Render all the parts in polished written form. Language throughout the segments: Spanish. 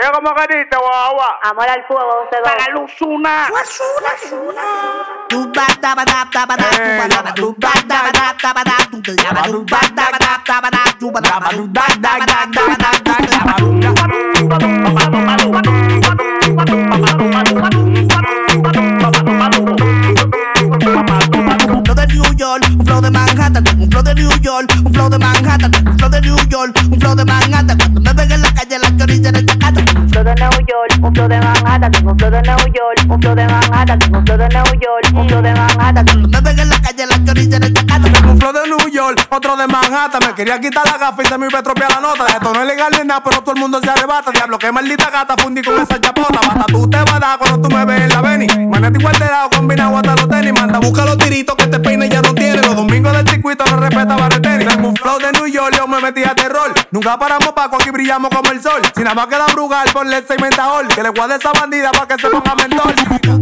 Ella como que dice, guagua. Amor al fuego, se va. Para luz una. Flow de New York, un flow de Manhattan, un flow de New York, un flow de Manhattan, un flow de New York, un flow de Manhattan. Cuando me ven en la calle, la chorilla de Chacata. Un flow de New York, un flow de Manhattan, un flow de New York, un flow de Manhattan, un flow de New York, un flow de Manhattan. Cuando me ven en la calle, la chorilla de Chacata. Tengo un flow de New York, otro de Manhattan. Me quería quitar la gafa y se me iba a estropear la nota. Esto no es legal ni nada, pero todo el mundo se arrebata. Diablo, qué maldita gata, fundí con esa chapota. Basta tú te vas a dar cuando tú me ves en la Beni. Manete igual de lado, combinado hasta los tenis. Manda, busca los tiritos que este peine ya no tiene. Los domingos del circuito no respeta barreteni. Tengo un flow de New York, yo me metí a terror. Nunca paramos paco, aquí brillamos como el sol. Si nada más queda brugal, ponle el segmentador. Que le guarde esa bandida pa' que se ponga mentol.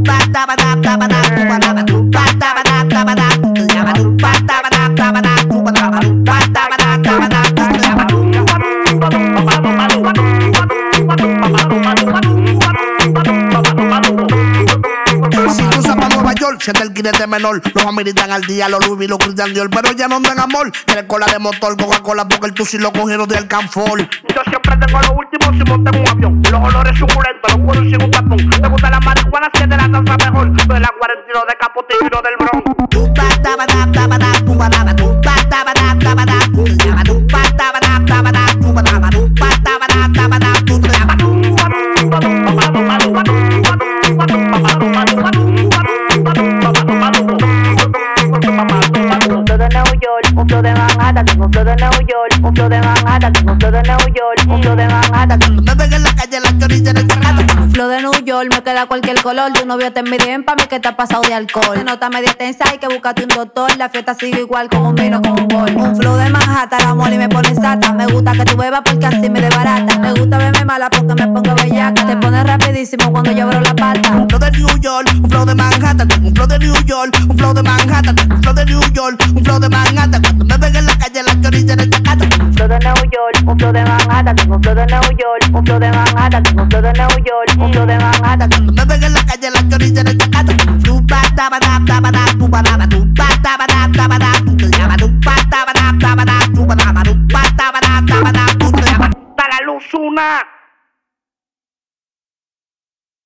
Si tú para Nueva York, siente el guinete menor. Los ameritan al día, los Louis, los Christian Dior. Pero ya no andan amor. Quieren cola de motor, Coca-Cola, porque el tusi lo cogieron de Alcanfor. Yo siempre tengo lo último si monté en un avión. Los olores suculentos, los huevos sin un tapón. Me gusta la marihuana, si es de la salsa mejor. Soy la 42 de Capote y tiro del Bronx. Un flow de Manhattan, un flow de New York, un flow de Manhattan, un flow de New York, un flow de Manhattan. Me ven en la calle, la chorilla de Chacata. Un flow de New York, me queda cualquier color. Tu novio te envidien pa' mí que te ha pasado de alcohol. Te nota media tensa, hay que buscarte un doctor. La fiesta sigue igual con un vino, con un bol. Un flow de Manhattan, amor y me pone sata. Me gusta que tú bebas porque así me desbarata. Me gusta verme mala porque me pongo bellaca. Te pones rapidísimo cuando yo abro la pata. Un flow de New York, un flow de Manhattan, un flow de New York, un flow de Manhattan, un flow de New York, un flow de Manhattan. Cuando me ven en la calle, la chorilla de Chacata. Un flow de New York, un flow de Manhattan, un flow de New York, un flow de Manhattan, un flow de New York, un flow de Manhattan.